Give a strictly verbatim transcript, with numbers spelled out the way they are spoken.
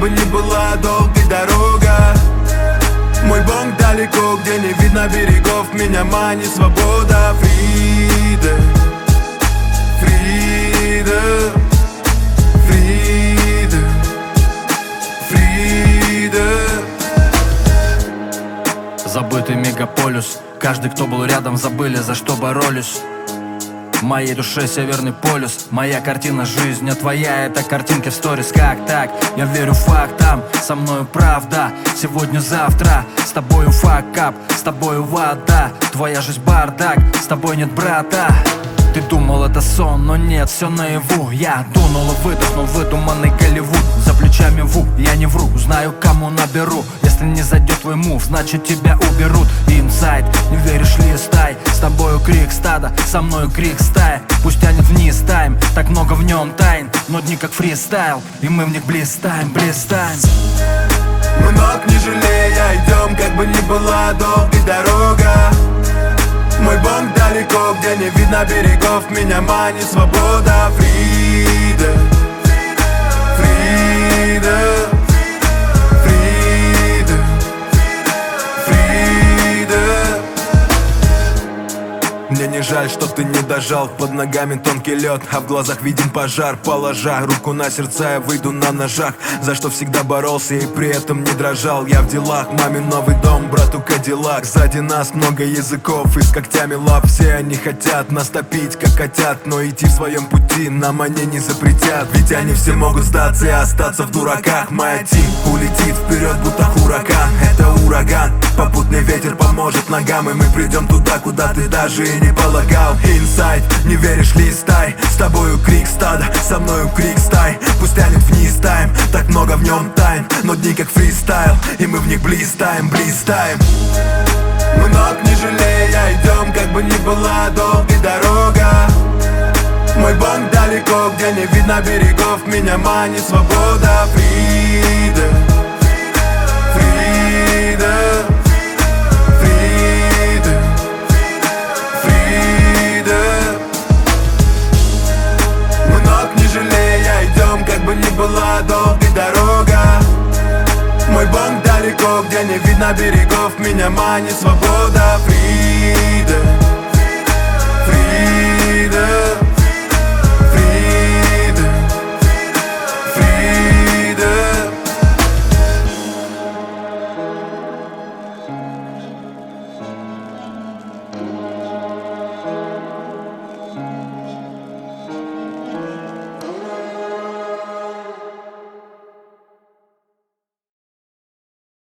бы ни была долгой дорога. Мой бонг далеко, где не видно берегов, меня манит свобода. Фрида, Фрида, Фрида, Фрида. Забытый мегаполис, каждый, кто был рядом, забыли, за что боролись. В моей душе северный полюс, моя картина жизни, а твоя это картинки в сторис. Как так? Я верю фактам, со мною правда. Сегодня-завтра, с тобою факап, с тобою вода. Твоя жизнь бардак, с тобой нет брата. Ты думал это сон, но нет, все наяву. Я дунул и выдохнул выдуманный Голливуд. За плечами ву, я не вру, знаю, кому наберу. Если не зайдет твой мув, значит тебя уберут. Инсайд, не веришь, листай. С тобою крик стада, со мною крик стая. Пусть тянет вниз тайм, так много в нем тайн. Но дни как фристайл, и мы в них блистаем, блистаем. Мы ног не жалея идем, как бы ни была долгой дорога. Мой бонг далеко, где не видно берегов, меня манит свобода. Фрида, Фрида, Фрида, Фрида. Мне не жаль, что ты не дожал. Под ногами тонкий лед, а в глазах виден пожар. Положа руку на сердце, я выйду на ножах. За что всегда боролся и при этом не дрожал. Я в делах, маме новый дом, брату Кадиллак. Сзади нас много языков и с когтями лап. Все они хотят нас топить, как хотят. Но идти в своем пути нам они не запретят. Ведь они все могут сдаться и остаться в дураках. Моя тим улетит вперед, будто хуракан. Это ураган, попутный ветер поможет ногам. И мы придем туда, куда ты даже и не полагал. Инсайд, не веришь, листай. С тобою крик стада, со мною крик стай. Пусть тянет вниз тайм, так много в нем тайн. Но дни как фристайл, и мы в них блистаем, блистаем. Мы ног не жалея идем, как бы ни была долгой дорога. Мой бонг далеко, где не видно берегов, меня манит свобода. Фрида, Фрида, Фрида, Фрида. Мы ног не жалея идем, как бы ни была долгой дорога. Мой бонг далеко, где не видно берегов, меня манит свобода. Фрида.